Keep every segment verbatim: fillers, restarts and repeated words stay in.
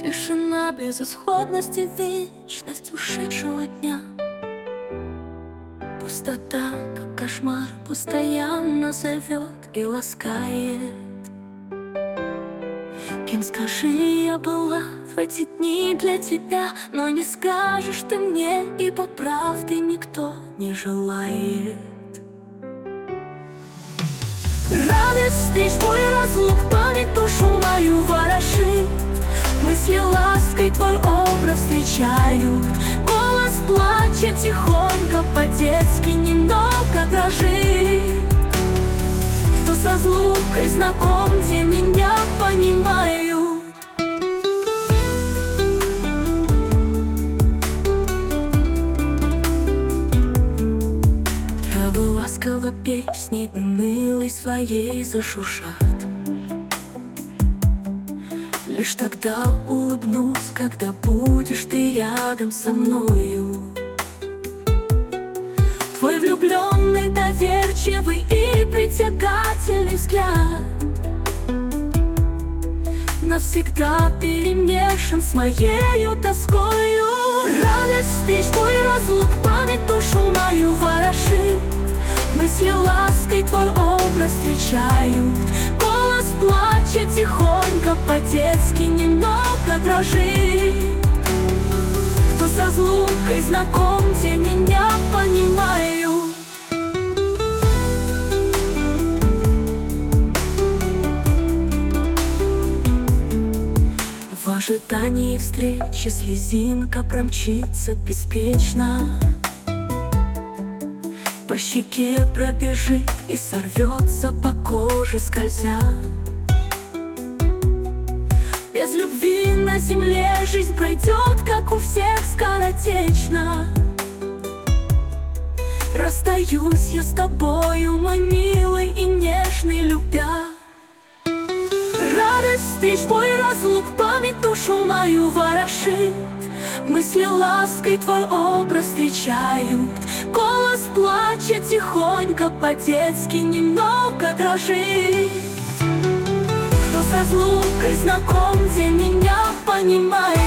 Тишина безысходности, вечность ушедшего дня. Пустота, как кошмар, постоянно зовет и ласкает. Кем, скажи, я была в эти дни для тебя, но не скажешь ты мне, ибо правды никто не желает. Радость встреч, твой разлук, память душу мою ворошит. Мысли лаской твой образ встречают. Голос плачет тихонько, по-детски немного дрожит. Кто с разлукой знаком, те меня понимают. Травы ласково песней унылой своей зашуршат. Лишь тогда улыбнусь, когда будешь ты рядом со мною. Твой влюбленный, доверчивый и притягательный взгляд навсегда перемешан с моею тоскою. Радость встреч, твой разлук, память душу мою ворошит. Мысли лаской твой образ встречают. Голос плачет тихонько, по-детски немного дрожит. Кто с разлукой знаком, те меня понимают. В ожидании встречи слезинка промчится беспечно. По щеке пробежит и сорвется по коже скользя. Без любви на земле жизнь пройдет, как у всех, скоротечно. Расстаюсь я с тобою, мой милый и нежный, любя. Радость встреч, твой разлук, память душу мою ворошит. Мысли лаской твой образ встречают. Голос плачет тихонько, по-детски немного дрожит. Кто с разлукой знаком, те меня понимают.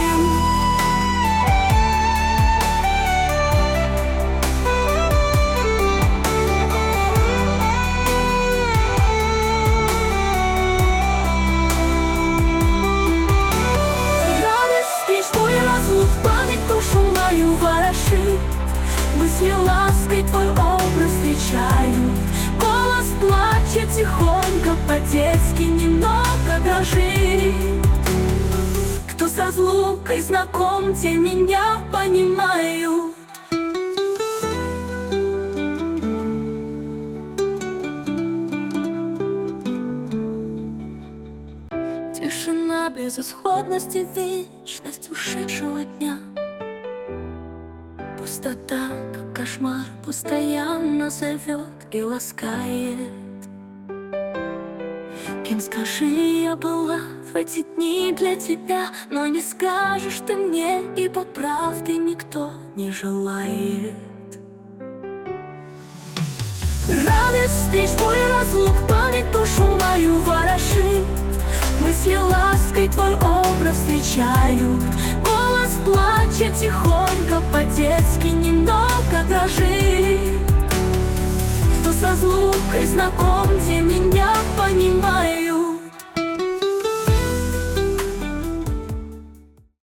Память душу мою ворошит. Мысли лаской твой образ встречают. Голос плачет тихонько, по-детски немного дрожит. Кто с разлукой знаком, те меня понимают. Тишина безысходности, вечность ушедшего дня. Пустота, как кошмар, постоянно зовет и ласкает. Кем, скажи, я была в эти дни для тебя, но не скажешь ты мне, ибо правды никто не желает. Радость встреч, твой разлук, память душу мою ворошит. Мысли лаской твой образ встречают. Голос плачет тихонько, по-детски немного дрожит. Кто с разлукой знаком, те меня понимают.